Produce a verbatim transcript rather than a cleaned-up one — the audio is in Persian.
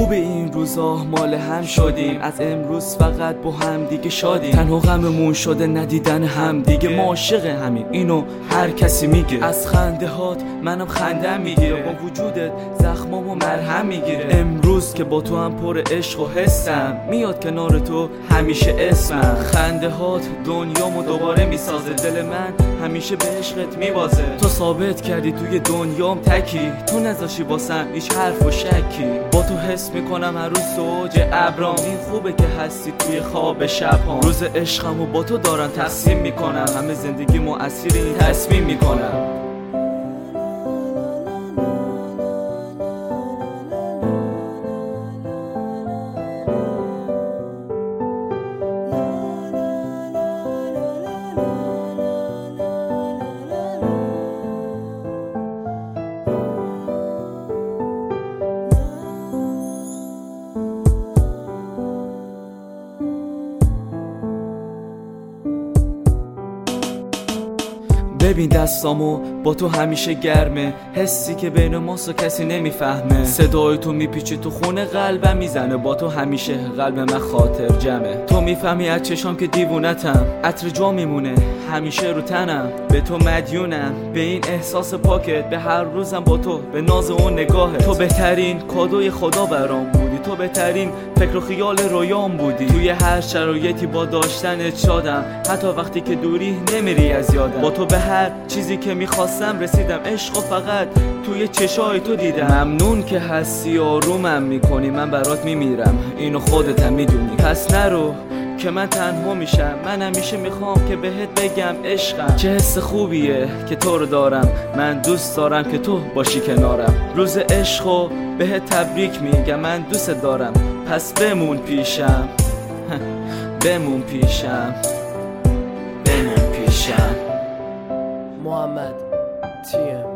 خوب این روزا مال هم شدیم، از امروز فقط با هم دیگه شادیم. تنها غممون شده ندیدن هم دیگه، ما عاشق همین، اینو هر کسی میگه. از خنده هات منم خندم میگیره، با وجودت زخمامو مرهم میگیره. امروز که با تو هم پر عشق و حسم، میاد کنار تو همیشه اسمم. خنده هات دنیامو دوباره میسازه، دل من همیشه به عشقت میبازه. تو ثابت کردی توی دنیام تکی، تو نذاشی واسم هیچ حرف و شکی. با تو حس میکنم هر روز زوج ابرام، این خوبه که هستی توی خواب شبام. روز عشقمو با تو دارم تقسیم میکنم، همه زندگیمو اسیر این تصمیم میکنم. ببین دستامو با تو همیشه گرمه، حسی که بین ماست و کسی نمیفهمه. صدای تو میپیچه تو خونه قلبم میزنه، با تو همیشه قلب من خاطر جمعه. تو میفهمی از چشام که دیوونتم، عطر جا میمونه همیشه رو تنم. به تو مدیونم، به این احساس پاکت، به هر روزم با تو، به ناز اون نگاهت. تو بهترین کادوی خدا برام بودی، تو بهترین فکر و خیال رویام بودی. توی هر شرایطی با داشتنت شادم، حتی وقتی که دوری نمیری از یادم. با تو به هر چیزی که میخواستم رسیدم، عشق و فقط توی چشای تو دیدم. ممنون که هستی آرومم میکنی، من برات میمیرم اینو خودت هم میدونی. پس نرو که من تنها میشم، من همیشه میخوام که بهت بگم عشقم چه حس خوبیه که تو رو دارم. من دوست دارم که تو باشی کنارم. روز عشقو بهت تبریک میگم، من دوست دارم، پس بمون پیشم بمون پیشم بمون پیشم. محمد تیم